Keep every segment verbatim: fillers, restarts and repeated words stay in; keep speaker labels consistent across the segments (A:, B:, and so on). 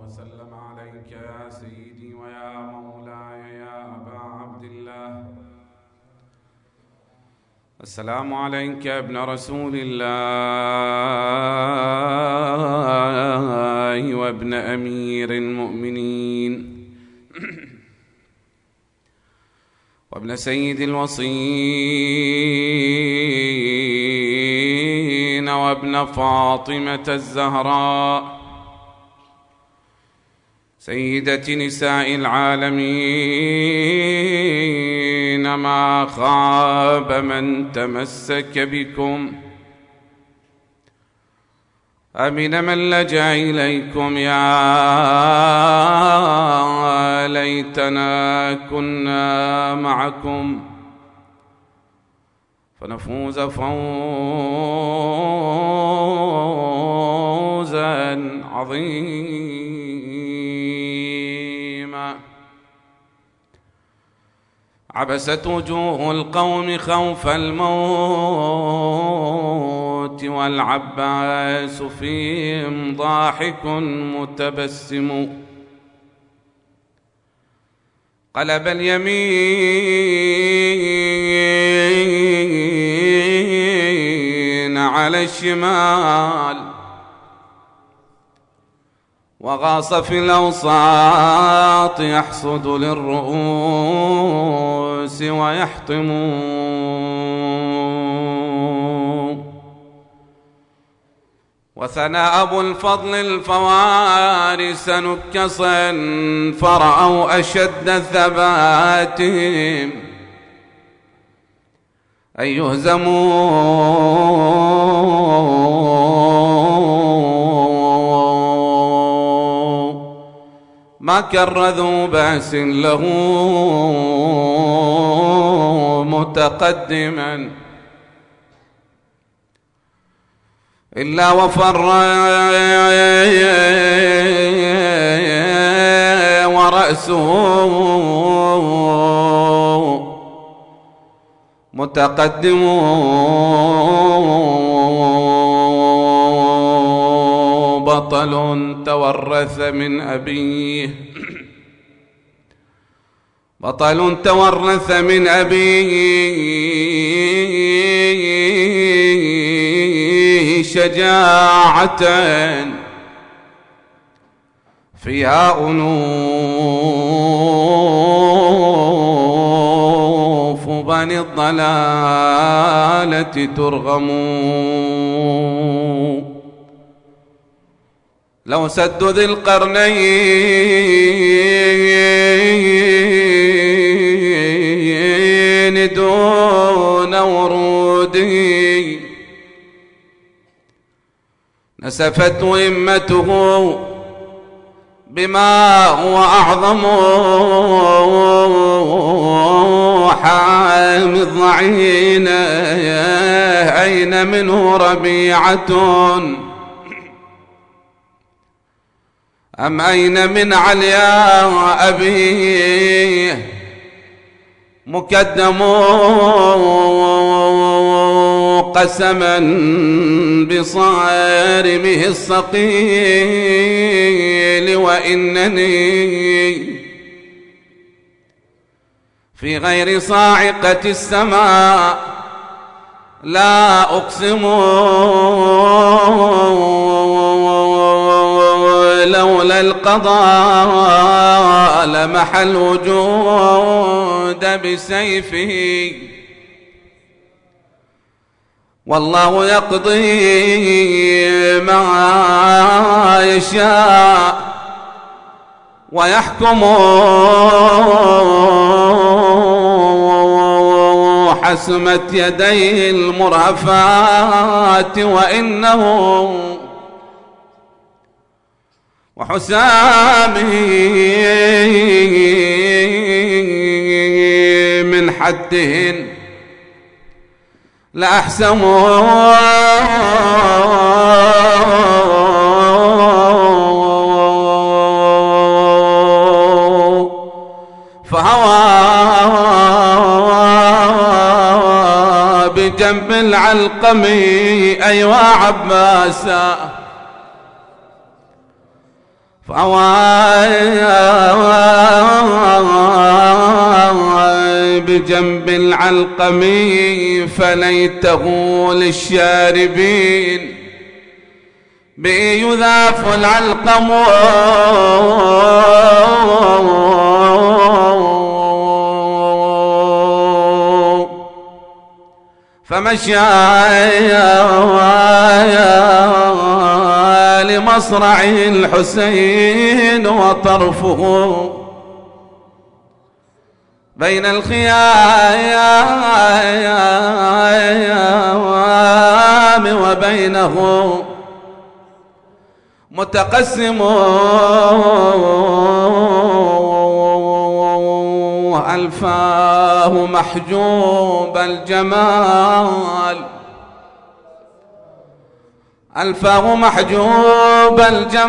A: وسلم عليك يا سيدي ويا مولاي يا أبا عبد الله. السلام عليك يا ابن رسول الله وابن أمير المؤمنين وابن سيد الوصيين وابن فاطمة الزهراء سيدة نساء العالمين. ما خاب من تمسك بكم، أمن من لجأ إليكم. يا ليتنا كنا معكم فنفوز فوزا عظيما. عبست وجوه القوم خوف الموت والعباس فيهم ضاحك متبسم. قلب اليمين على الشمال وغاص في الأوساط يحصد للرؤوس ويحطم. وثنى أبو الفضل الفوارس نكصا فرأوا أشد ثباتهم أن يهزموا، ما كرذوا بأس له متقدما إلا وفر ورأسه متقدم. بطل تورث من أبيه، بطل تورث من أبيه شجاعة فيها أنوف بني الضلالة ترغم. لو سد ذي القرنين دون ورودي نسفت همته بما هو أعظم. حامي الضعين أين منه ربيعة أم أين من علياء أبيه مكدم. قسما بصارمه الصقيل وإنني في غير صاعقة السماء لا أقسم. لولا القضاء لمحى الوجود بسيفه، والله يقضي ما يشاء ويحكم. حسمت يديه المرهفات وإنه وحسامه من حدهن لأحسم. فهوى بجنب العلقم أيوا عباسا فواي بجنب العلقم فليته للشاربين بي يذاف العلقم فمشى لمصرع الحسين وطرفه بين الخيام وبينه متقسم ألفاه محجوب الجمال ألفاه محجوب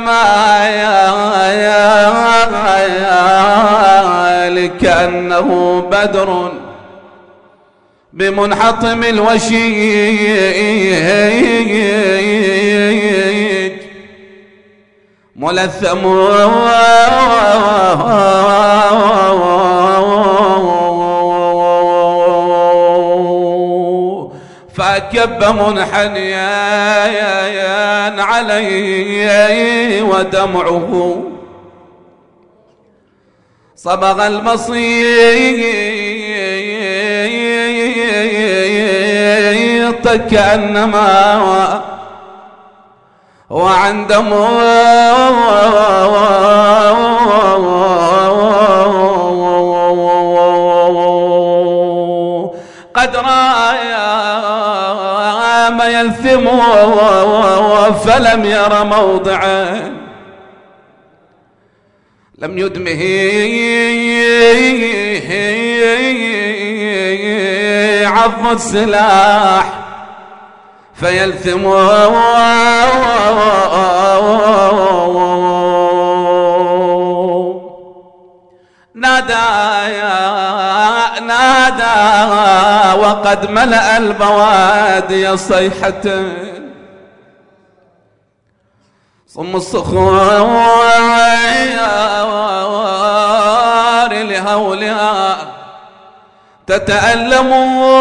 A: الجمال كأنه بدر بمنحطم الوشيج ملثم فكب منحنيا عليه ودمعه صبغ المصيط كأنما وعندما قد رام يلثم فلم ير موضعا لم يدمه عض السلاح فيلثم نادى نادى وقد ملأ البوادي صيحة صم الصخور لهولها تتألم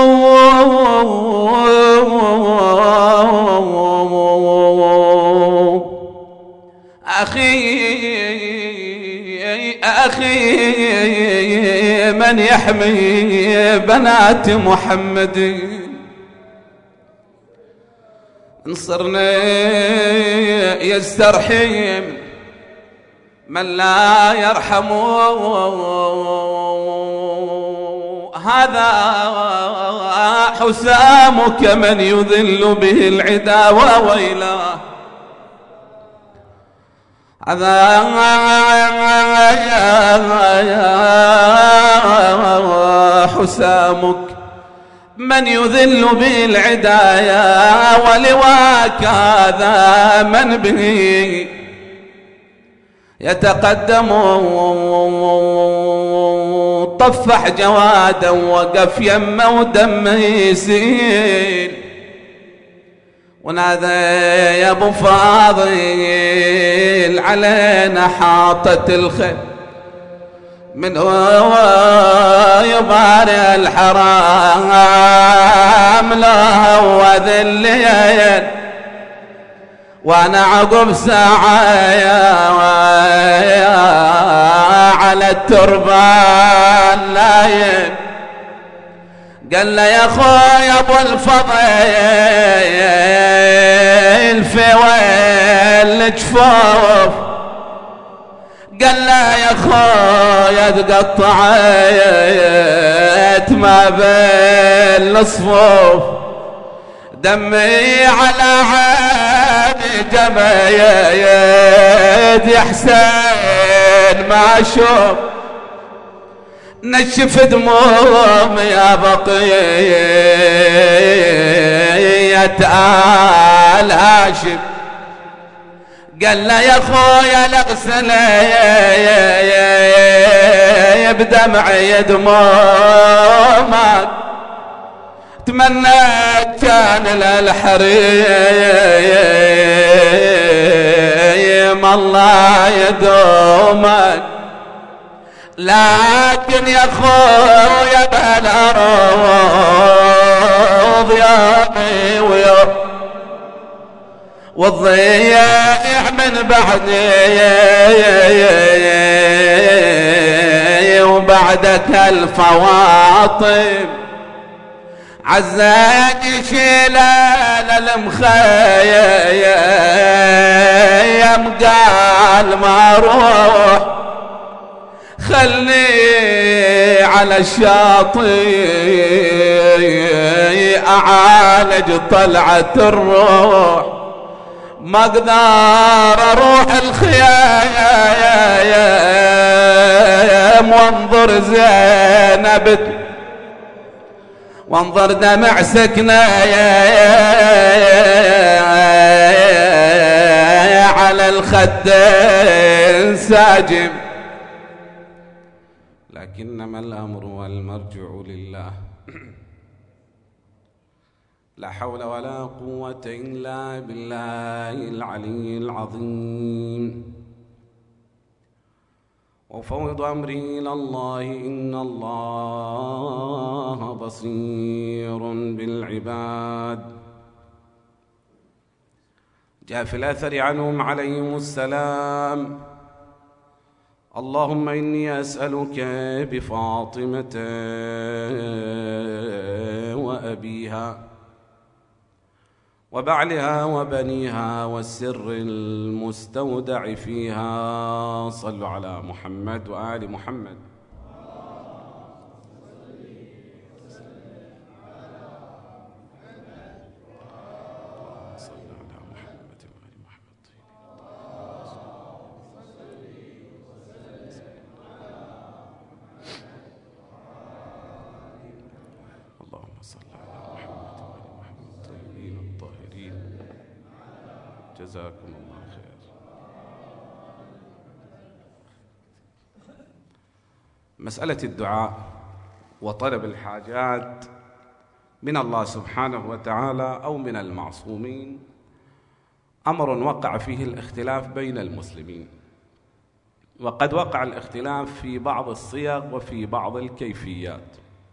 A: أخي أخي من يحمي بنات محمد انصرنا يسترحم من لا يرحم هذا حسامك من يذل به العدا وويله هذا حسامك من يذل به العدايا ولواك هذا من به يتقدم طفح جوادا وقف يمه ودمه يسيل ونادى يا ابو فاضل علينا حاطت الخيل من هو يباري الحرام لا هو ذلين وانا عقب ساعة على التربان لاين قال له يا خويا ابو الفضيل في وين الجفوف قال له يا خويا تقطعت ما بين الصفوف دمي على عيني جميت يا حسين ما اشوف نشف دموم يا بقية آل هاشم قال له يا خويا لاغسل بدمعي دمومك تمنيت كان للحريم الكريم الله يدومك، لكن يا خويا بالأرض يا مي ويا والضياع من بعدي وبعدك الفواطم عزاني شلال المخيم قال ما روح خلي على الشاطئ أعالج طلعة الروح، ما اقدر اروح الخيام وانظر زينب وانظر دمع سكنة على الخدين ساجم، لكنما الأمر والمرجع لله، لا حول ولا قوة إلا بالله العلي العظيم. وفوض أمري إلى الله إن الله بصير بالعباد. جاء في الأثر عنهم عليهم السلام: اللهم إني أسألك بفاطمة وأبيها وبعلها وبنيها والسر المستودع فيها. صلوا على محمد وآل محمد. جزاكم الله خير. مسألة الدعاء وطلب الحاجات من الله سبحانه وتعالى أو من المعصومين أمر وقع فيه الاختلاف بين المسلمين، وقد وقع الاختلاف في بعض الصيغ وفي بعض الكيفيات.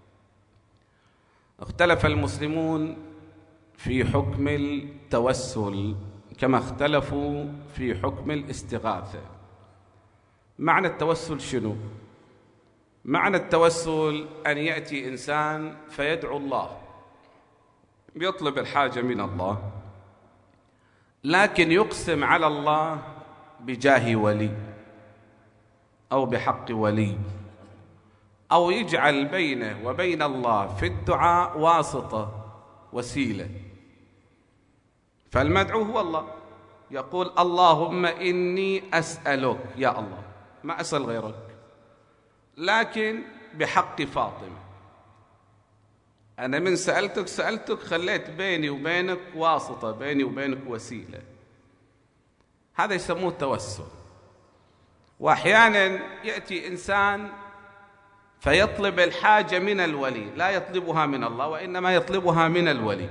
A: اختلف المسلمون في حكم التوسل كما اختلفوا في حكم الاستغاثة. معنى التوسل شنو؟ معنى التوسل أن يأتي إنسان فيدعو الله، يطلب الحاجة من الله، لكن يقسم على الله بجاه ولي أو بحق ولي، أو يجعل بينه وبين الله في الدعاء واسطة وسيلة. فالمدعو هو الله، يقول اللهم إني أسألك يا الله، ما أسأل غيرك، لكن بحق فاطمة. أنا من سألتك سألتك خليت بيني وبينك واسطة، بيني وبينك وسيلة. هذا يسموه التوسل. وأحيانا يأتي إنسان فيطلب الحاجة من الولي، لا يطلبها من الله وإنما يطلبها من الولي.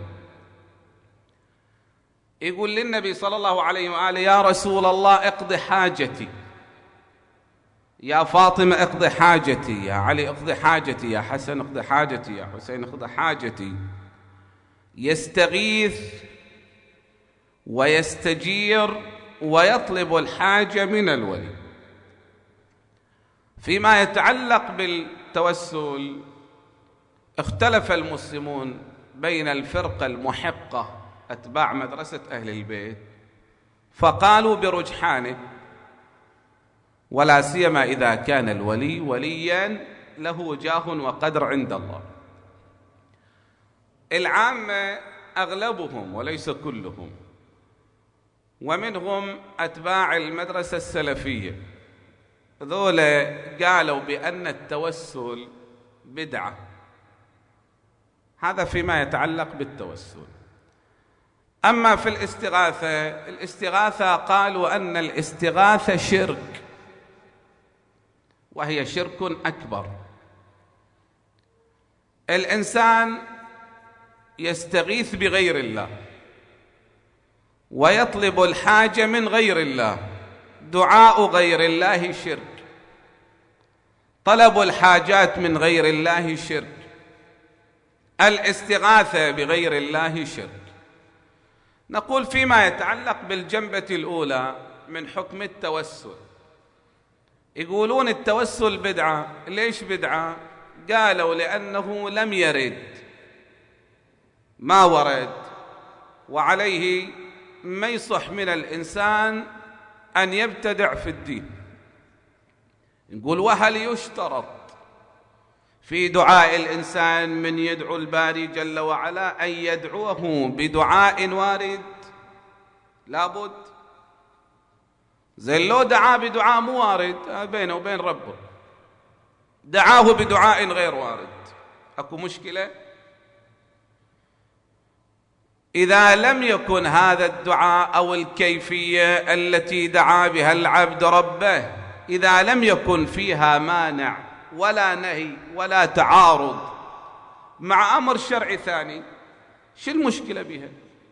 A: يقول للنبي صلى الله عليه وآله: يا رسول الله اقض حاجتي، يا فاطمة اقض حاجتي، يا علي اقض حاجتي، يا حسن اقض حاجتي، يا حسين اقض حاجتي. يستغيث ويستجير ويطلب الحاجة من الولي. فيما يتعلق بالتوسل اختلف المسلمون بين الفرقة المحقة أتباع مدرسة أهل البيت، فقالوا برجحانه، ولا سيما إذا كان الولي وليا له جاه وقدر عند الله. العامة أغلبهم وليس كلهم، ومنهم أتباع المدرسة السلفية، ذولا قالوا بأن التوسل بدعة. هذا فيما يتعلق بالتوسل. أما في الاستغاثة، الاستغاثة قالوا أن الاستغاثة شرك، وهي شرك أكبر. الإنسان يستغيث بغير الله ويطلب الحاجة من غير الله، دعاء غير الله شرك، طلب الحاجات من غير الله شرك، الاستغاثة بغير الله شرك. نقول فيما يتعلق بالجنبة الأولى من حكم التوسل، يقولون التوسل بدعة. ليش بدعة؟ قالوا لأنه لم يرد، ما ورد، وعليه ما يصح من الإنسان أن يبتدع في الدين. نقول وهل يشترط في دعاء الإنسان من يدعو الباري جل وعلا أن يدعوه بدعاء وارد؟ لابد. زي لو دعا بدعاء مو وارد بينه وبين ربه، دعاه بدعاء غير وارد، أكو مشكلة؟ إذا لم يكن هذا الدعاء أو الكيفية التي دعا بها العبد ربه، إذا لم يكن فيها مانع ولا نهي ولا تعارض مع أمر شرعي ثاني، شو المشكلة بها؟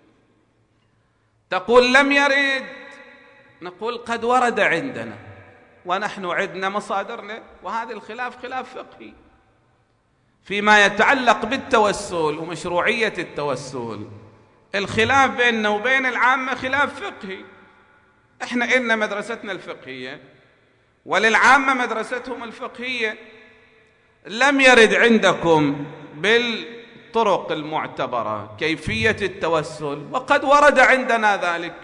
A: تقول لم يرد، نقول قد ورد عندنا ونحن عندنا مصادرنا، وهذا الخلاف خلاف فقهي فيما يتعلق بالتوسل ومشروعية التوسل. الخلاف بيننا وبين العامة خلاف فقهي. احنا إلنا مدرستنا الفقهية وللعامة مدرستهم الفقهية. لم يرد عندكم بالطرق المعتبرة كيفية التوسل، وقد ورد عندنا ذلك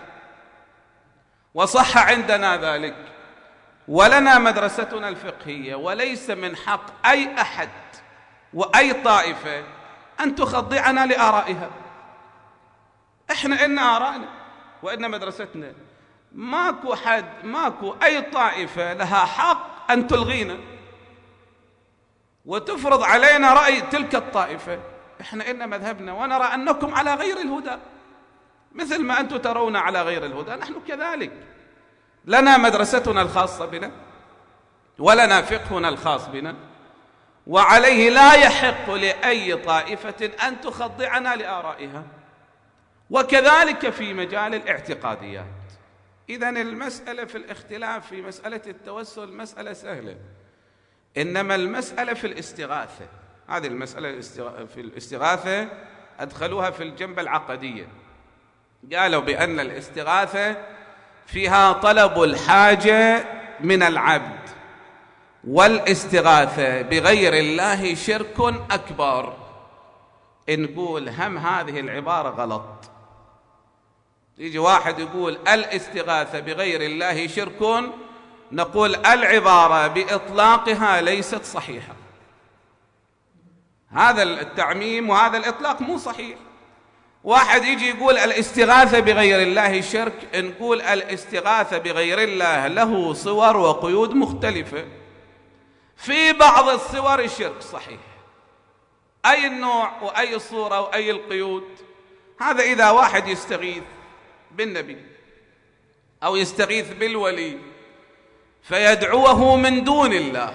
A: وصح عندنا ذلك، ولنا مدرستنا الفقهية، وليس من حق أي أحد وأي طائفة أن تخضعنا لآرائها. إحنا إن آرائنا وإن مدرستنا، ماكو حد ماكو أي طائفة لها حق أن تلغينا وتفرض علينا رأي تلك الطائفة. إحنا إن مذهبنا ونرى أنكم على غير الهدى، مثل ما أنتم ترون على غير الهدى نحن كذلك. لنا مدرستنا الخاصة بنا ولنا فقهنا الخاص بنا، وعليه لا يحق لأي طائفة أن تخضعنا لآرائها، وكذلك في مجال الاعتقاديات. إذن المسألة في الاختلاف في مسألة التوسل مسألة سهلة، إنما المسألة في الاستغاثة، هذه المسألة في الاستغاثة أدخلوها في الجنبة العقدية. قالوا بأن الاستغاثة فيها طلب الحاجة من العبد، والاستغاثة بغير الله شرك أكبر. نقول هم هذه العبارة غلط. يجي واحد يقول الاستغاثة بغير الله شرك، نقول العبارة بإطلاقها ليست صحيحة. هذا التعميم وهذا الإطلاق مو صحيح. واحد يجي يقول الاستغاثة بغير الله شرك، نقول الاستغاثة بغير الله له صور وقيود مختلفة. في بعض الصور الشرك صحيح، أي النوع وأي الصورة وأي القيود. هذا إذا واحد يستغيث بالنبي أو يستغيث بالولي فيدعوه من دون الله،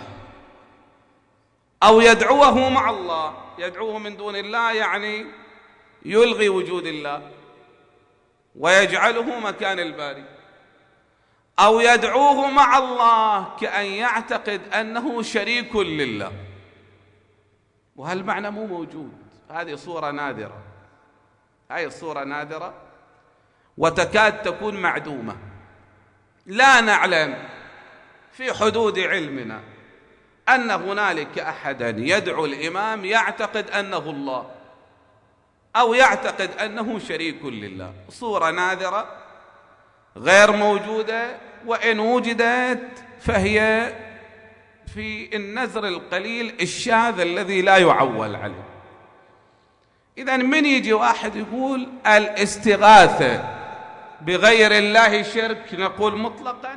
A: أو يدعوه مع الله. يدعوه من دون الله يعني يلغي وجود الله ويجعله مكان الباري، أو يدعوه مع الله كأن يعتقد أنه شريك لله، وهالمعنى مو موجود. هذه صورة نادرة، هذه الصورة نادرة وتكاد تكون معدومة. لا نعلم في حدود علمنا أن هنالك أحدا يدعو الإمام يعتقد أنه الله أو يعتقد أنه شريك لله. صورة نادرة غير موجودة، وإن وجدت فهي في النزر القليل الشاذ الذي لا يعول عليه. إذن من يجي واحد يقول الاستغاثة بغير الله شرك، نقول مطلقا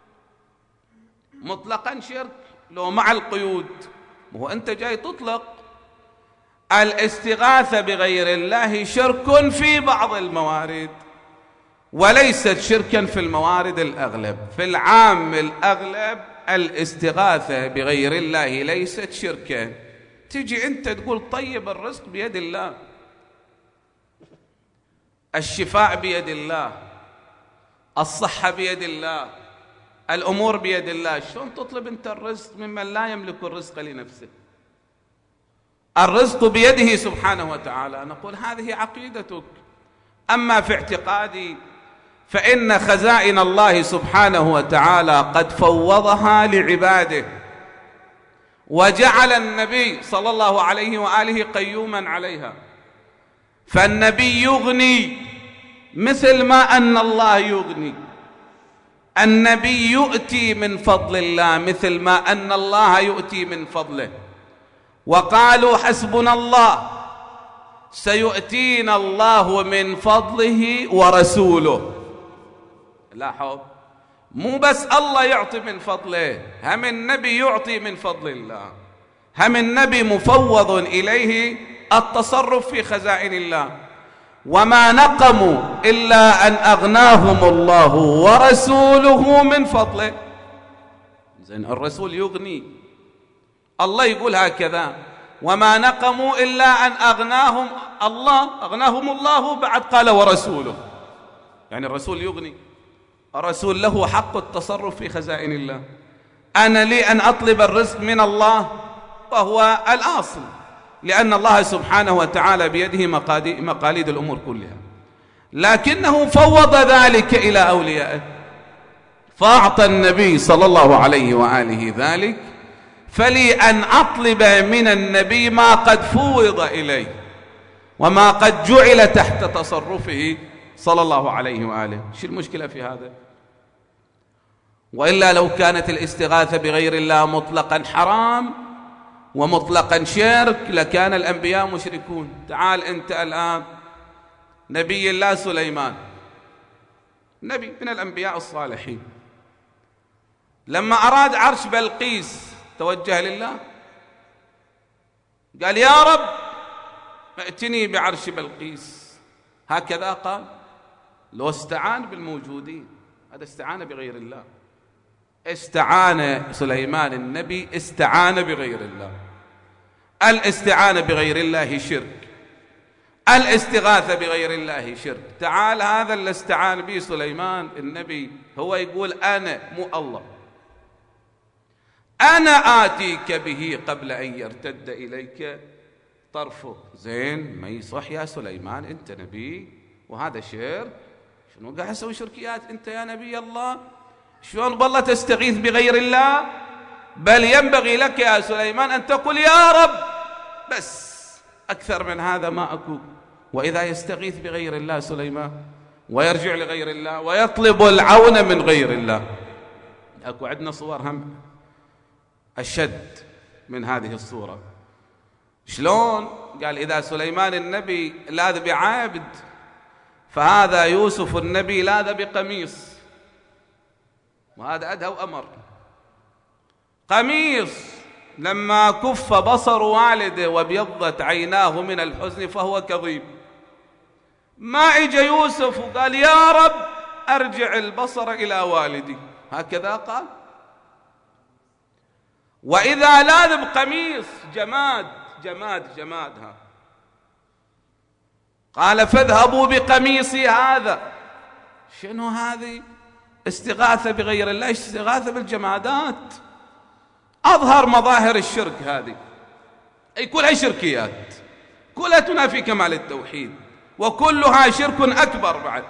A: مطلقا شرك لو مع القيود. وهو أنت جاي تطلق الاستغاثة بغير الله شرك في بعض الموارد وليست شركا في الموارد الأغلب. في العام الأغلب الاستغاثة بغير الله ليست شركا. تجي أنت تقول طيب الرزق بيد الله، الشفاء بيد الله، الصحة بيد الله، الأمور بيد الله، شلون تطلب أنت الرزق ممن لا يملك الرزق لنفسه؟ الرزق بيده سبحانه وتعالى. نقول هذه عقيدتك. أما في اعتقادي فإن خزائن الله سبحانه وتعالى قد فوضها لعباده، وجعل النبي صلى الله عليه وآله قيوما عليها. فالنبي يغني مثل ما أن الله يغني، النبي يؤتي من فضل الله مثل ما أن الله يؤتي من فضله. وقالوا حسبنا الله سيؤتينا الله من فضله ورسوله. لاحظوا، مو بس الله يعطي من فضله، هم النبي يعطي من فضل الله، هم النبي مفوض إليه التصرف في خزائن الله. وما نقموا إلا أن أغناهم الله ورسوله من فضله. زين، الرسول يغني، الله يقول هكذا، وما نقموا إلا أن أغناهم الله، أغناهم الله، بعد قال ورسوله، يعني الرسول يغني، الرسول له حق التصرف في خزائن الله. أنا لي أن أطلب الرزق من الله وهو الأصل، لأن الله سبحانه وتعالى بيده مقاليد الأمور كلها، لكنه فوض ذلك إلى أوليائه، فأعطى النبي صلى الله عليه وآله ذلك. فلي أن أطلب من النبي ما قد فوض إليه وما قد جعل تحت تصرفه صلى الله عليه وآله. شو المشكلة في هذا؟ وإلا لو كانت الاستغاثة بغير الله مطلقا حرام ومطلقا شرك لكان الأنبياء مشركون. تعال أنت الآن نبي الله سليمان، نبي من الأنبياء الصالحين، لما أراد عرش بلقيس توجه لله، قال يا رب ائتني بعرش بلقيس، هكذا قال. لو استعان بالموجودين، هذا استعان بغير الله. استعان سليمان النبي، استعان بغير الله. الاستعانة بغير الله شرك، الاستغاثة بغير الله شرك. تعال هذا اللي استعان به سليمان النبي هو يقول أنا، مو الله، أنا آتيك به قبل أن يرتد إليك طرفه. زين، ما يصح يا سليمان، أنت نبي وهذا شرك، شنو قاعد تسوي شركيات أنت يا نبي الله؟ شلون بالله تستغيث بغير الله؟ بل ينبغي لك يا سليمان أن تقول يا رب بس، أكثر من هذا ما أكو. وإذا يستغيث بغير الله سليمان ويرجع لغير الله ويطلب العون من غير الله، أكو عندنا صور هم أشد من هذه الصورة. شلون؟ قال إذا سليمان النبي لاذ بعابد فهذا يوسف النبي لاذ بقميص، وهذا أدهى وأمر. قميص لما كف بصر والده وابيضت عيناه من الحزن فهو كظيم، ما اجى يوسف وقال يا رب أرجع البصر إلى والدي، هكذا قال. وإذا لاذ بقميص جماد جماد جماد ها، قال فاذهبوا بقميصي هذا. شنو هذه؟ استغاثة بغير الله، استغاثة بالجمادات، أظهر مظاهر الشرك هذه. أي كلها شركيات، كلها تنافي كمال التوحيد، وكلها شرك أكبر بعد.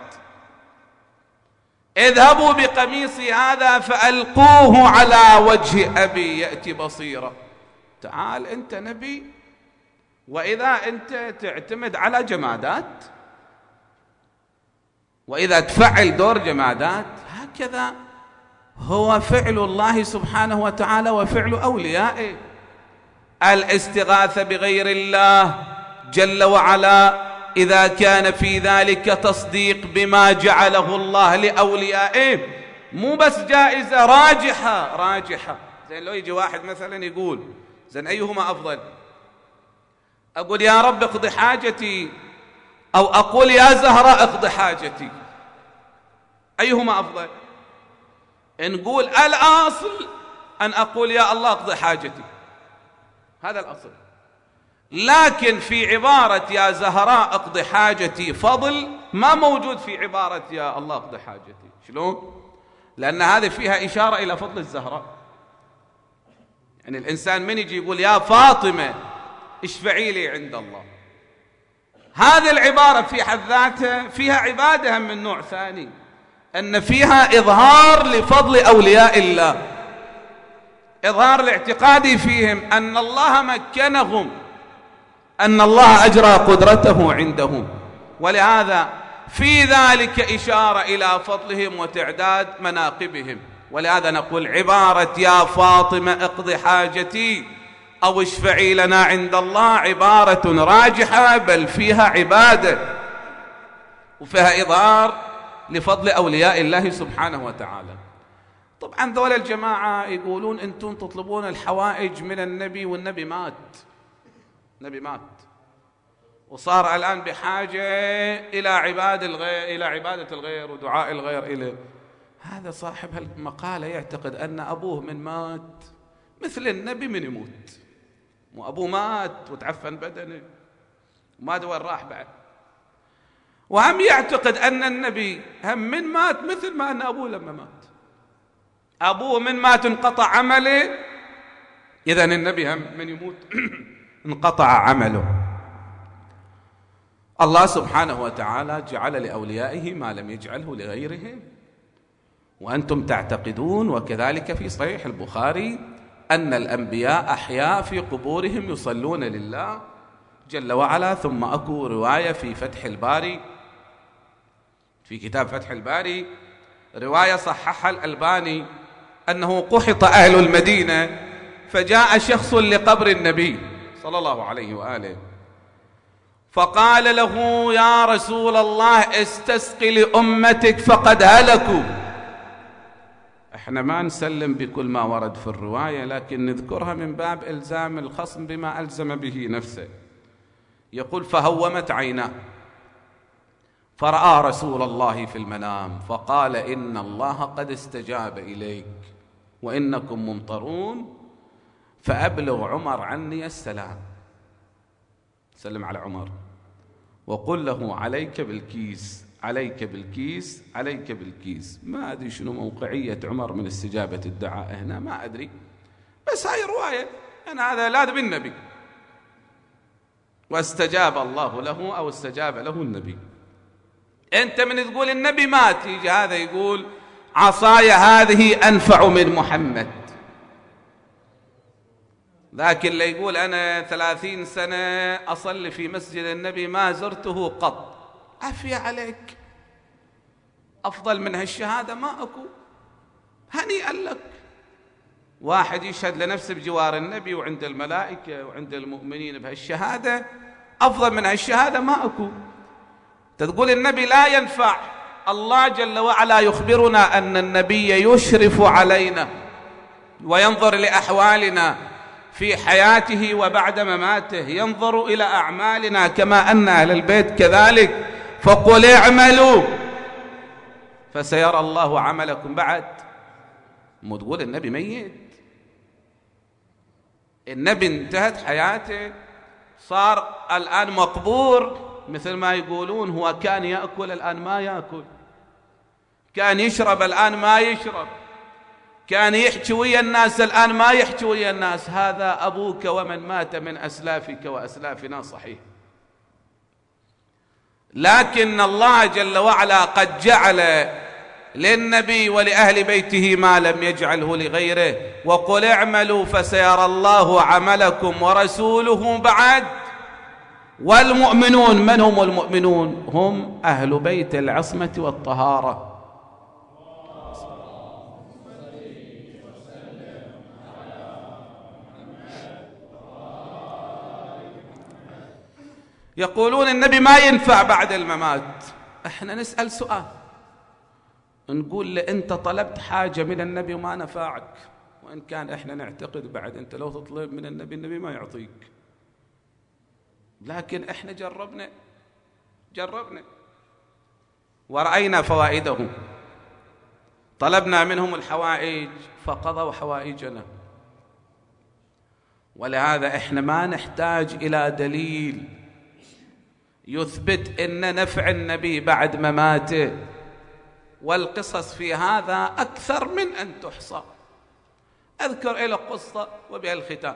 A: اذهبوا بقميصي هذا فألقوه على وجه أبي يأتي بصيرا. تعال أنت نبي، وإذا أنت تعتمد على جمادات، وإذا تفعل دور جمادات، هكذا هو فعل الله سبحانه وتعالى وفعل أوليائه. الاستغاثة بغير الله جل وعلا إذا كان في ذلك تصديق بما جعله الله لأوليائه، مو بس جائزة، راجحة راجحة. زين لو يجي واحد مثلا يقول زين أيهما أفضل؟ أقول يا رب اقضي حاجتي، أو أقول يا زهراء اقضي حاجتي، أيهما أفضل؟ نقول الأصل أن أقول يا الله اقضي حاجتي، هذا الأصل. لكن في عبارة يا زهراء اقضي حاجتي فضل ما موجود في عبارة يا الله اقضي حاجتي. شلون؟ لأن هذه فيها إشارة إلى فضل الزهراء. يعني الإنسان من يجي يقول يا فاطمة اشفعي لي عند الله، هذه العبارة في حد ذاتها فيها عبادة من نوع ثاني، أن فيها إظهار لفضل أولياء الله، إظهار الاعتقادي فيهم أن الله مكنهم، أن الله أجرى قدرته عندهم، ولهذا في ذلك إشارة إلى فضلهم وتعداد مناقبهم. ولهذا نقول عبارة يا فاطمة اقضي حاجتي أو اشفعي لنا عند الله عبارة راجحة، بل فيها عبادة وفيها إظهار لفضل أولياء الله سبحانه وتعالى. طبعا ذول الجماعة يقولون أنتم تطلبون الحوائج من النبي والنبي مات، النبي مات وصار الآن بحاجة إلى عبادة الغير، إلى عبادة الغير ودعاء الغير إليه. هذا صاحب المقالة يعتقد أن أبوه من مات مثل النبي من يموت، مو أبوه مات وتعفن بدنه وما أدري وين راح بعد، وهم يعتقد أن النبي هم من مات مثل ما أن أبوه لما مات، أبوه من مات انقطع عمله، إذن النبي هم من يموت انقطع عمله. الله سبحانه وتعالى جعل لأوليائه ما لم يجعله لغيرهم، وأنتم تعتقدون وكذلك في صحيح البخاري أن الأنبياء أحياء في قبورهم يصلون لله جل وعلا. ثم أكو رواية في فتح الباري، في كتاب فتح الباري رواية صححها الألباني أنه قحط أهل المدينة فجاء شخص لقبر النبي صلى الله عليه وآله فقال له يا رسول الله استسقي لأمتك فقد هلكوا. احنا ما نسلم بكل ما ورد في الرواية، لكن نذكرها من باب إلزام الخصم بما ألزم به نفسه. يقول فهومت عيناه فرأى رسول الله في المنام فقال إن الله قد استجاب إليك وإنكم ممطرون فأبلغ عمر عني السلام، سلم على عمر وقل له عليك بالكيس عليك بالكيس عليك بالكيس. ما أدري شنو موقعية عمر من استجابة الدعاء هنا، ما أدري، بس هاي رواية أنا هذا لا بالنبي، واستجاب الله له أو استجاب له النبي. أنت من تقول النبي مات يجي هذا يقول عصاي هذه أنفع من محمد، لكن اللي يقول أنا ثلاثين سنة أصلي في مسجد النبي ما زرته قط، عافية عليك، أفضل من هالشهادة ما أكو، هنيئا لك. واحد يشهد لنفسه بجوار النبي وعند الملائكة وعند المؤمنين بهالشهادة، أفضل من هالشهادة ما أكو. تقول النبي لا ينفع، الله جل وعلا يخبرنا أن النبي يشرف علينا وينظر لأحوالنا في حياته وبعد مماته، ينظر إلى أعمالنا كما أن أهل البيت كذلك. فقل اعملوا فسيرى الله عملكم. بعد مو تقول النبي ميت، النبي انتهت حياته صار الآن مقبور، مثل ما يقولون هو كان يأكل الآن ما يأكل، كان يشرب الآن ما يشرب، كان يحكي ويا الناس الآن ما يحكي ويا الناس. هذا أبوك ومن مات من أسلافك وأسلافنا صحيح، لكن الله جل وعلا قد جعل للنبي ولأهل بيته ما لم يجعله لغيره. وقل اعملوا فسيرى الله عملكم ورسوله بعد والمؤمنون. من هم المؤمنون؟ هم أهل بيت العصمة والطهارة. يقولون النبي ما ينفع بعد الممات. احنا نسأل سؤال نقول له انت طلبت حاجة من النبي وما نفعك، وإن كان احنا نعتقد بعد انت لو تطلب من النبي النبي ما يعطيك، لكن احنا جربنا جربنا ورأينا فوائدهم، طلبنا منهم الحوائج فقضوا حوائجنا. ولهذا احنا ما نحتاج إلى دليل يثبت ان نفع النبي بعد مماته والقصص في هذا أكثر من أن تحصى. أذكر إلى قصة وبها الختام.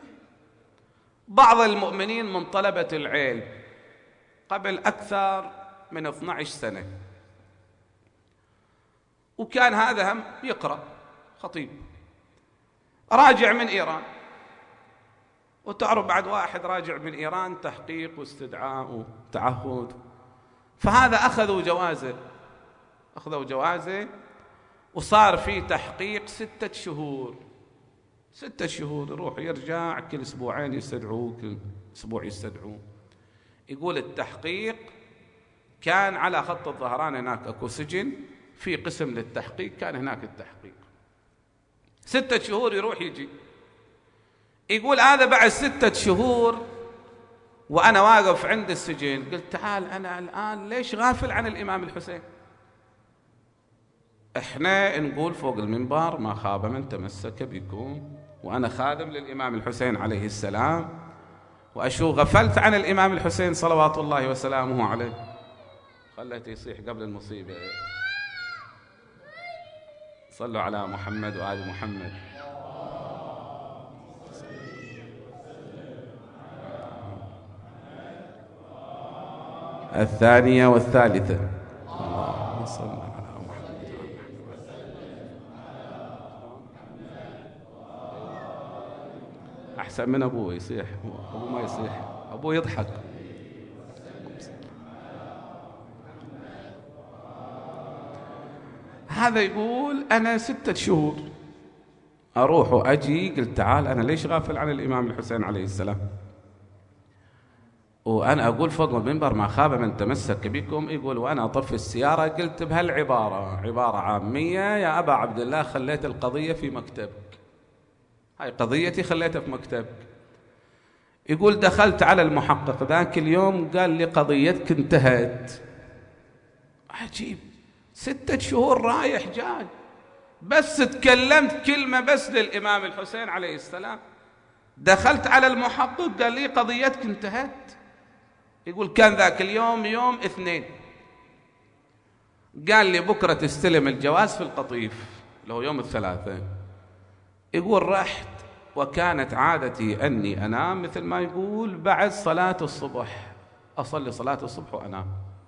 A: بعض المؤمنين من طلبة العلم قبل أكثر من اثني عشر سنة، وكان هذا هم يقرأ خطيب، راجع من إيران. وتعرف بعد واحد راجع من إيران تحقيق واستدعاء وتعهد، فهذا أخذوا جوازه أخذوا جوازه وصار في تحقيق ستة شهور ستة شهور يروح يرجع، كل أسبوعين يستدعوه، كل أسبوع يستدعوه. يقول التحقيق كان على خط الظهران، هناك أكو سجن في قسم للتحقيق، كان هناك التحقيق ستة شهور يروح يجي. يقول هذا بعد ستة شهور وأنا واقف عند السجن قلت تعال أنا الآن ليش غافل عن الإمام الحسين؟ إحنا نقول فوق المنبر ما خاب من تمسك بكم، وأنا خادم للإمام الحسين عليه السلام، وأشو غفلت عن الإمام الحسين صلوات الله وسلامه عليه. خلته يصيح قبل المصيبة. صلوا على محمد وآل محمد. الثانية والثالثة. اللهم صل على محمد. أحسن من أبوه يصيح، أبوه ما يصيح، أبوه يضحك. هذا يقول أنا ستة شهور أروح وأجي، قلت تعال أنا ليش غافل عن الإمام الحسين عليه السلام؟ وأنا أقول فوق المنبر ما خاب من تمسك بكم. يقول وأنا أطفي السيارة قلت بهالعبارة، عبارة عامية: يا أبا عبد الله خليت القضية في مكتبك، هاي قضيتي خليتها في مكتبك. يقول دخلت على المحقق ذاك اليوم قال لي قضيتك انتهت. عجيب، ستة شهور رايح جاي، بس تكلمت كلمة بس للإمام الحسين عليه السلام، دخلت على المحقق قال لي قضيتك انتهت. يقول كان ذاك اليوم يوم اثنين، قال لي بكرة تستلم الجواز في القطيف اللي هو يوم الثلاثاء. يقول رحت، وكانت عادتي أني أنام مثل ما يقول بعد صلاة الصبح، أصلي صلاة الصبح وأنام.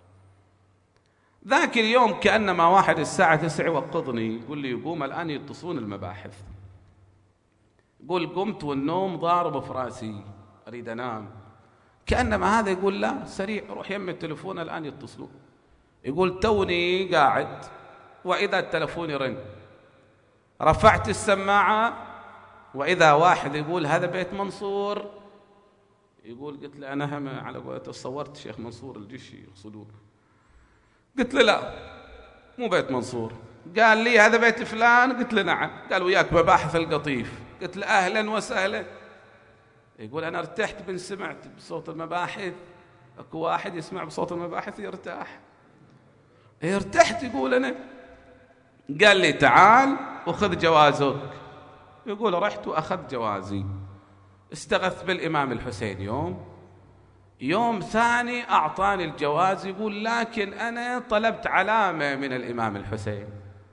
A: ذاك اليوم كأنما واحد الساعة تسعة يوقظني، يقول لي يقوم الآن يتصون المباحث. يقول قمت والنوم ضارب في راسي أريد أنام، كأنما هذا يقول لا سريع روح يم التلفون الآن يتصلون. يقول توني قاعد وإذا التلفون يرن، رفعت السماعة وإذا واحد يقول هذا بيت منصور. يقول قلت له أنا هم على قولته صورت شيخ منصور الجشي يقصدون. قلت له لا مو بيت منصور. قال لي هذا بيت فلان. قلت له نعم. قال وياك مباحث القطيف. قلت له أهلا وسهلا. يقول أنا ارتحت بن سمعت بصوت المباحث، أكو واحد يسمع بصوت المباحث يرتاح. ارتحت يقول أنا. قال لي تعال وخذ جوازك. يقول رحت وأخذت جوازي، استغث بالإمام الحسين يوم يوم ثاني أعطاني الجواز. يقول لكن أنا طلبت علامة من الإمام الحسين،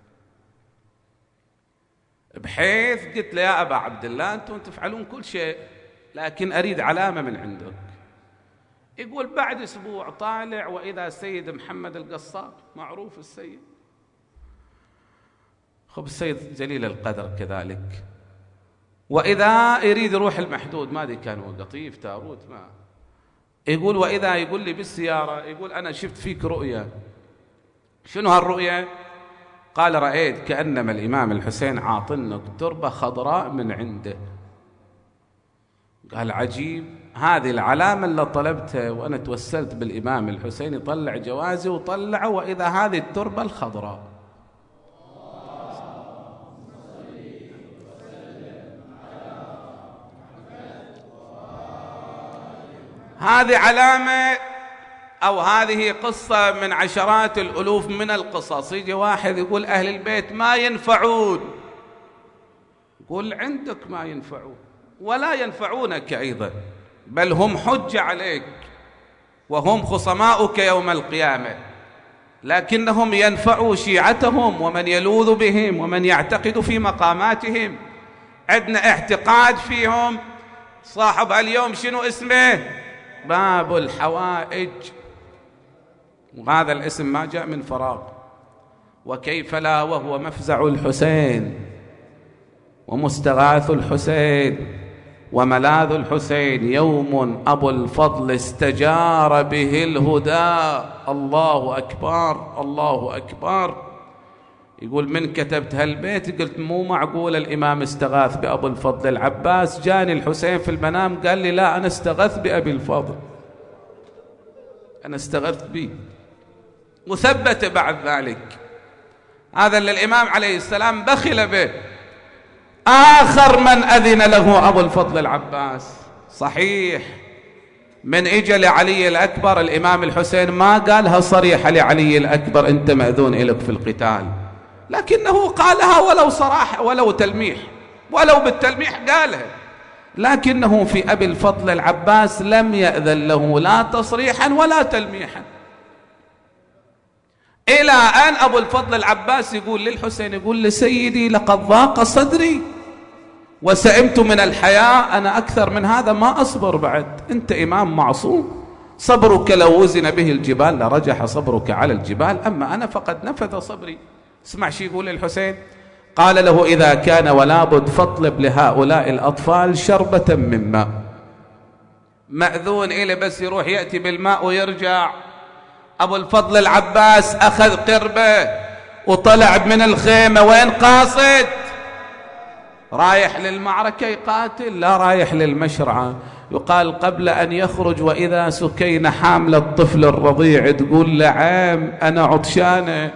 A: بحيث قلت له يا أبا عبد الله أنتم تفعلون كل شيء لكن أريد علامة من عندك. يقول بعد أسبوع طالع وإذا سيد محمد القصاب، معروف السيد، خب السيد جليل القدر كذلك، وإذا يريد يروح المحدود، ما أدري كان هو قطيف تاروت ما. يقول وإذا يقول لي بالسيارة، يقول أنا شفت فيك رؤيا. شنو هالرؤيا؟ قال رأيت كأنما الإمام الحسين عاطنك تربة خضراء من عنده. قال عجيب، هذه العلامة اللي طلبتها وأنا توسلت بالإمام الحسين يطلع جوازي وطلعه، وإذا هذه التربة الخضراء. هذه علامة أو هذه قصة من عشرات الألوف من القصص. يجي واحد يقول أهل البيت ما ينفعون، قل عندك ما ينفعون ولا ينفعونك أيضا، بل هم حجة عليك وهم خصماؤك يوم القيامة، لكنهم ينفعوا شيعتهم ومن يلوذ بهم ومن يعتقد في مقاماتهم. عندنا اعتقاد فيهم. صاحب اليوم شنو اسمه؟ باب الحوائج، وهذا الاسم ما جاء من فراغ. وكيف لا وهو مفزع الحسين ومستغاث الحسين وملاذ الحسين، يوم أبو الفضل استجار به الهدى. الله أكبر الله أكبر. يقول من كتبت هالبيت؟ قلت مو معقول الإمام استغاث بأبو الفضل العباس. جاني الحسين في المنام قال لي لا، أنا استغث بأبي الفضل، أنا استغثت به. وثبت بعد ذلك هذا اللي الإمام عليه السلام بخل به. آخر من أذن له أبو الفضل العباس. صحيح من إجا لعلي الأكبر الإمام الحسين ما قالها صريحة لعلي الأكبر أنت مأذون إليك في القتال، لكنه قالها ولو صراحة ولو تلميح، ولو بالتلميح قالها، لكنه في أبي الفضل العباس لم يأذن له لا تصريحا ولا تلميحا، إلى أن أبو الفضل العباس يقول للحسين، يقول لسيدي لقد ضاق صدري وسئمت من الحياة، أنا أكثر من هذا ما أصبر بعد، أنت إمام معصوم، صبرك لو وزن به الجبال لرجح صبرك على الجبال، أما أنا فقد نفذ صبري. اسمع شي يقول للحسين، قال له إذا كان ولا بد فاطلب لهؤلاء الأطفال شربة من ماء. مأذون إلي بس يروح يأتي بالماء ويرجع. أبو الفضل العباس أخذ قربه وطلع من الخيمة. وين قاصد؟ رايح للمعركة يقاتل؟ لا، رايح للمشرعة. يقال قبل أن يخرج وإذا سكينة حاملة الطفل الرضيع تقول له عام أنا عطشانة.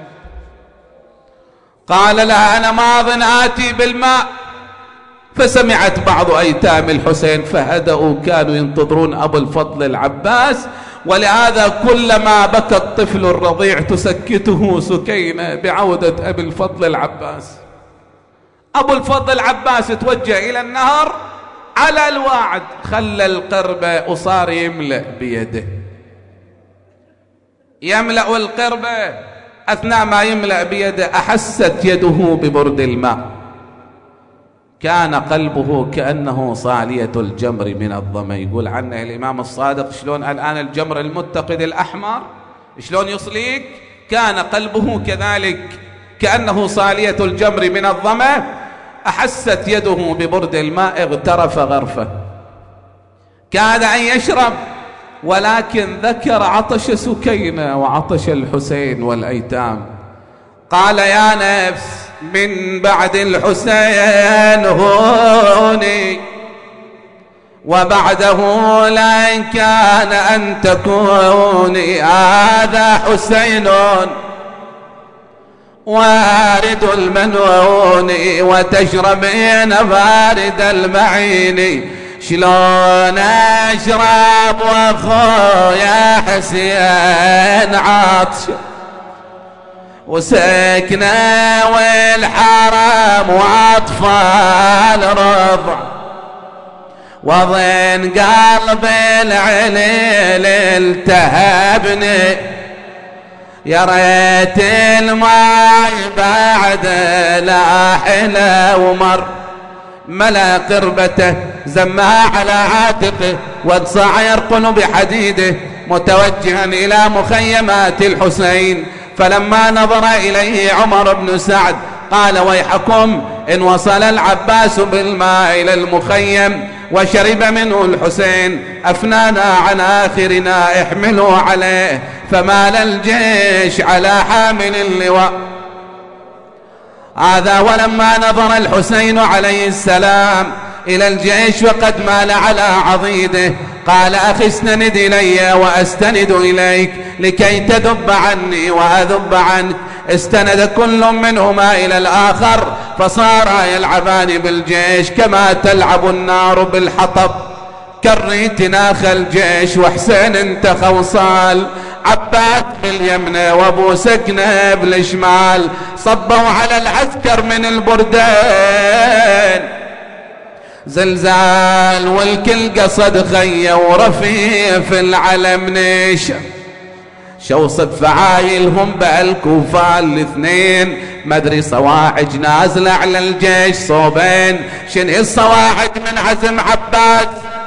A: قال لها أنا ماض آتي بالماء. فسمعت بعض أيتام الحسين فهدأوا، كانوا ينتظرون أبو الفضل العباس، ولهذا كلما بكى الطفل الرضيع تسكته سكينة بعودة أبي الفضل العباس. أبو الفضل العباس توجه إلى النهر على الواعد، خلى القربة وصار يملأ بيده، يملأ القربة. أثناء ما يملأ بيده أحست يده ببرد الماء، كان قلبه كأنه صالية الجمر من الظما. يقول عنه الإمام الصادق شلون الآن الجمر المتقد الأحمر شلون يصليك، كان قلبه كذلك كأنه صالية الجمر من الظما. أحست يده ببرد الماء، اغترف غرفة، كاد أن يشرب، ولكن ذكر عطش سكينة وعطش الحسين والأيتام. قال يا نفس من بعد الحسين هوني، وبعده لئن كان أن تكوني، هذا حسين وارد المنون وتشربين بارد المعين. شلون أشرب وأخويا حسين عطش وسكنة والحرم وأطفال رضع، وضن قلب العليل التهبني، يا ريت الماء بعد لا حلا ومر. ملا قربته زمها على عاتقه واقصع يرقن بحديده متوجها إلى مخيمات الحسين. فلما نظر إليه عمر بن سعد قال ويحكم إن وصل العباس بالماء إلى المخيم وشرب منه الحسين أفنانا عن آخرنا، احملوا عليه. فمال الجيش على حامل اللواء هذا. ولما نظر الحسين عليه السلام إلى الجيش وقد مال على عضيده قال أخي استند إلي وأستند إليك لكي تذب عني وأذب عنك. استند كل منهما إلى الآخر فصارا يلعبان بالجيش كما تلعب النار بالحطب. كريت ناخ الجيش وحسين انت خوصال، عباس باليمن وابو سكنه بالشمال، صبوا على العسكر من البردين زلزال، والكل قصد خيه ورفيف العلم نيشه. شوصف فعايلهم بالكوفة الاثنين، مدري صواعج نازلة على الجيش صوبين. شنو الصواعج من عزم عباس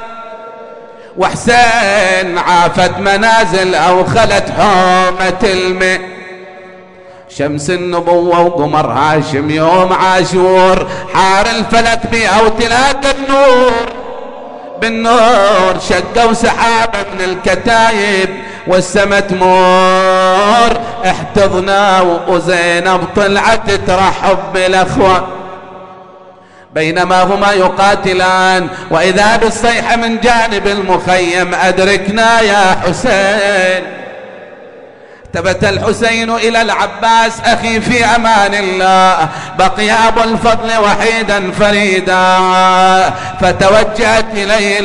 A: وحسين، عافت منازل أو خلت حومة الماء. شمس النبوة وقمر هاشم يوم عاشور، حار الفلك بي أو تلاقى النور بالنور. شقوا سحابة من الكتايب والسما تمور، احتضنا وزينب طلعت ترحب بالاخوة. بينما هما يقاتلان واذا بالصيحة من جانب المخيم، ادركنا يا حسين. ثبت الحسين الى العباس اخي في امان الله، بقي ابو الفضل وحيدا فريدا. فتوجهت اليه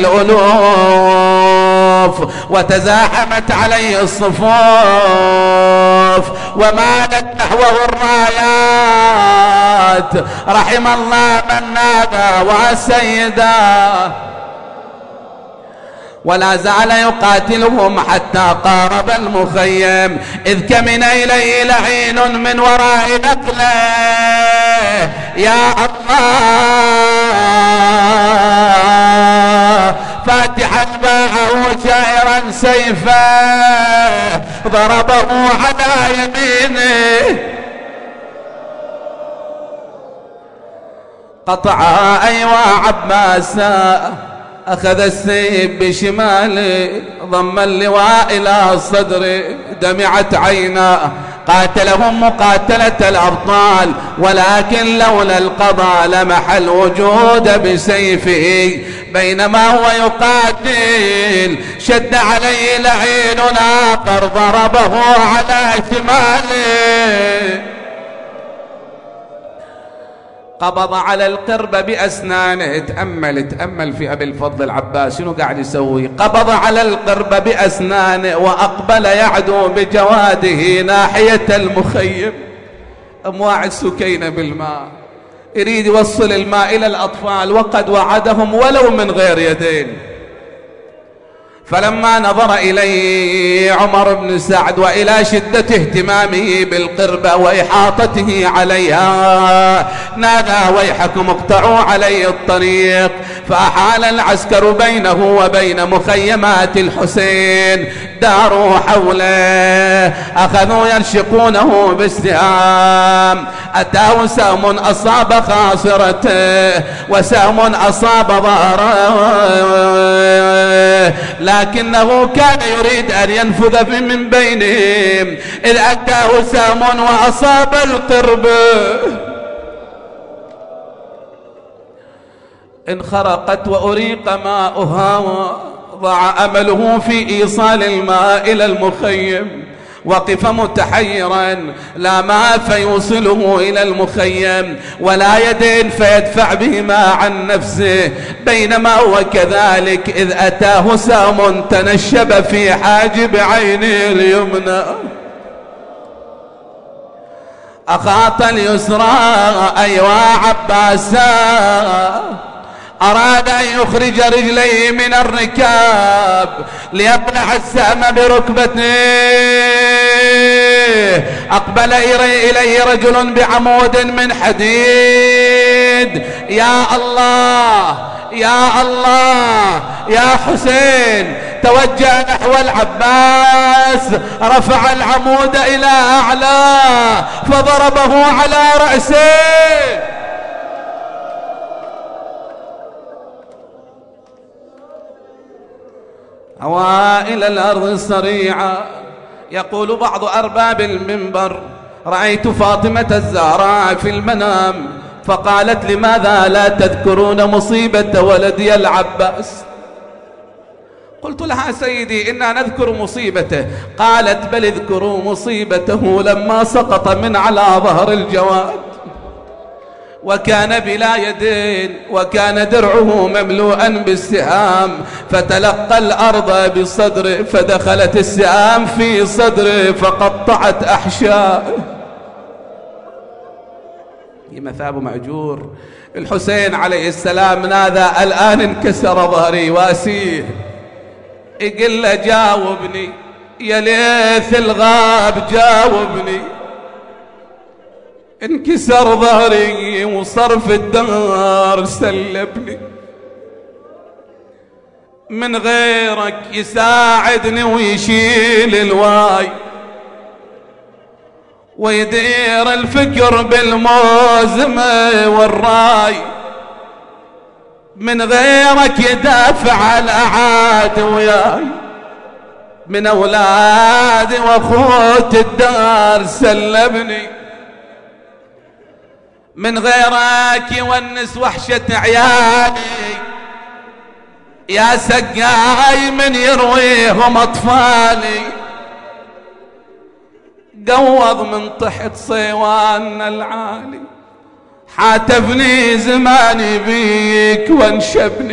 A: الالوف وتزاحمت عليه الصفوف، ومالت نحوه الرايات. رحم الله من نادى وسيدا، ولا زال يقاتلهم حتى قارب المخيم، إذ كمن إليه لعين من وراء نقله. يا الله فاتحا باعه شائرا سيفه، ضربه على يمينه قطع أيوا عباسا. أخذ السيف بشماله ضم اللواء إلى الصدر، دمعت عيناه. قاتلهم مقاتلة الأبطال، ولكن لولا القضاء لمح الوجود بسيفه. بينما هو يقاتل شد عليه لعين آخر ضربه على شماله، قبض على القرب بأسنانه. تأمل تأمل في أبي الفضل العباس شنو قاعد يسوي. قبض على القرب بأسنانه وأقبل يعدو بجواده ناحية المخيم. أمواع السكينة بالماء، يريد يوصل الماء إلى الأطفال وقد وعدهم ولو من غير يدين. فلما نظر إليه عمر بن سعد وإلى شدة اهتمامه بالقربة وإحاطته عليها، نادى ويحكم اقطعوا علي الطريق. فأحال العسكر بينه وبين مخيمات الحسين، داروا حوله، أخذوا يرشقونه بالسهام. أتاه سهم أصاب خاصرته وسهم أصاب ظهره، لكنه كان يريد أن ينفذ من بينهم، إذ أتاه سهم وأصاب القرب. انخرقت وأريق ماؤها، ضاع أمله في إيصال الماء إلى المخيم. وقف متحيرا، لا ماء فيوصله إلى المخيم ولا يدين فيدفع بهما عن نفسه. بينما هو كذلك إذ أتاه سهم تنشب في حاجب عينه اليمنى، أخاط اليسرى أيوا عباسا. أراد أن يخرج رجليه من الركاب ليقلع السهم بركبته، أقبل إليه رجل بعمود من حديد. يا الله يا الله يا حسين، توجه نحو العباس، رفع العمود إلى أعلى فضربه على رأسه. أوائل الأرض الصريعة. يقول بعض أرباب المنبر: رأيت فاطمة الزهراء في المنام فقالت: لماذا لا تذكرون مصيبة ولدي العباس؟ قلت لها: سيدي إنا نذكر مصيبته. قالت: بل اذكروا مصيبته لما سقط من على ظهر الجواد وكان بلا يدين، وكان درعه مملوءا بالسهام، فتلقى الأرض بصدره، فدخلت السهام في صدره فقطعت أحشاء. مثاب مأجور. الحسين عليه السلام نادى: الآن انكسر ظهري واسيه. يقول له: جاوبني، يا ليث الغاب جاوبني، انكسر ظهري وصرف الدار سلبني، من غيرك يساعدني ويشيل الواي ويدير الفكر بالموزمة والراي، من غيرك يدافع على عاد وياي، من أولادي وأخوت الدار سلبني، من غيرك يونس وحشة عيالي، يا سقاي من يرويهم أطفالي، قوض من تحت صيوان العالي، حاتفني زماني بيك وانشبني،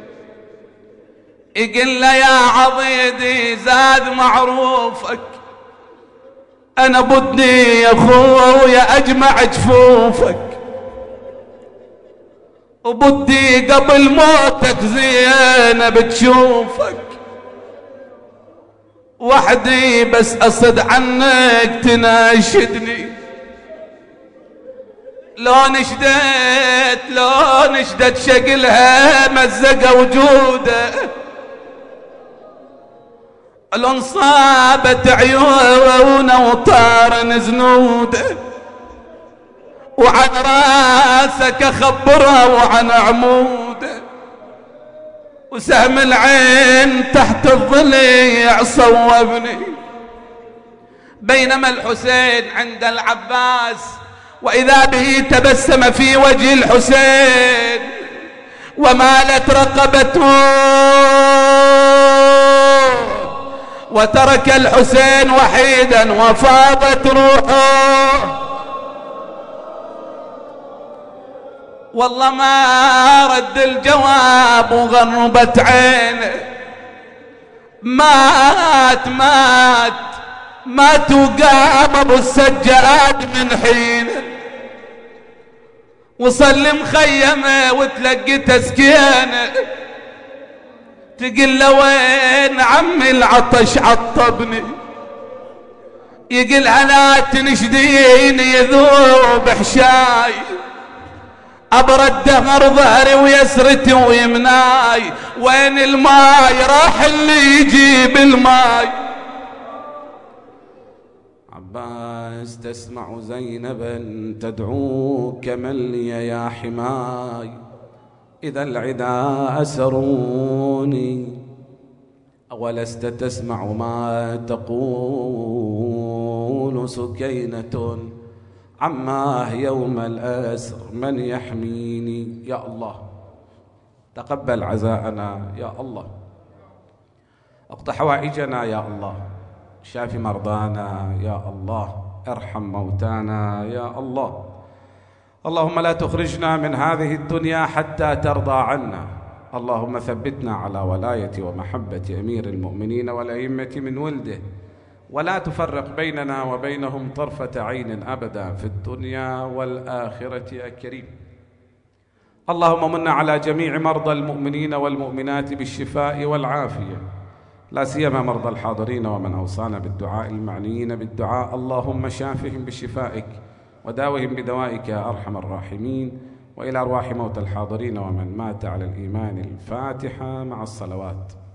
A: يقل له يا عضيدي زاد معروفك، أنا بدي يا خويا أجمع جفوفك، وبدي قبل موتك زينب تشوفك، وحدي بس أصد عنك تناشدني، لو نشدت لو نشدت شكلها مزق وجوده، لو انصابت عيونه وطار زنوده، وعن راسك اخبره وعن عموده، وسهم العين تحت الضليع صوبني، بينما الحسين عند العباس وإذا به تبسم في وجه الحسين ومالت رقبته، وترك الحسين وحيدا وفاضت روحه، والله ما رد الجواب وغربت عينه، مات مات مات وقام ابو السجاد من حينه، وصل مخيمه وتلقي تسكينه، تقل له وين عمي العطش عطبني، يقل لا تنشدين يذوب حشاي، أبرد دهر ظهري ويسرتي ويمناي، وين الماي راح اللي يجيب الماي. عباس تسمع زينبا تدعوك من لي يا حماي، إذا العدا أسروني أولست تسمع ما تقول سكينة، عماه يوم الأسر من يحميني. يا الله تقبل عزاءنا يا الله، اقض حوائجنا يا الله، شافي مرضانا يا الله، ارحم موتانا يا الله. اللهم لا تخرجنا من هذه الدنيا حتى ترضى عنا، اللهم ثبتنا على ولاية ومحبة أمير المؤمنين والأئمة من ولده، ولا تفرق بيننا وبينهم طرفة عين أبدا في الدنيا والآخرة يا كريم. اللهم من على جميع مرضى المؤمنين والمؤمنات بالشفاء والعافية، لا سيما مرضى الحاضرين ومن أوصانا بالدعاء المعنيين بالدعاء، اللهم شافهم بشفائك وداوهم بدوائك يا أرحم الراحمين. وإلى أرواح موتى الحاضرين ومن مات على الإيمان الفاتحة مع الصلوات.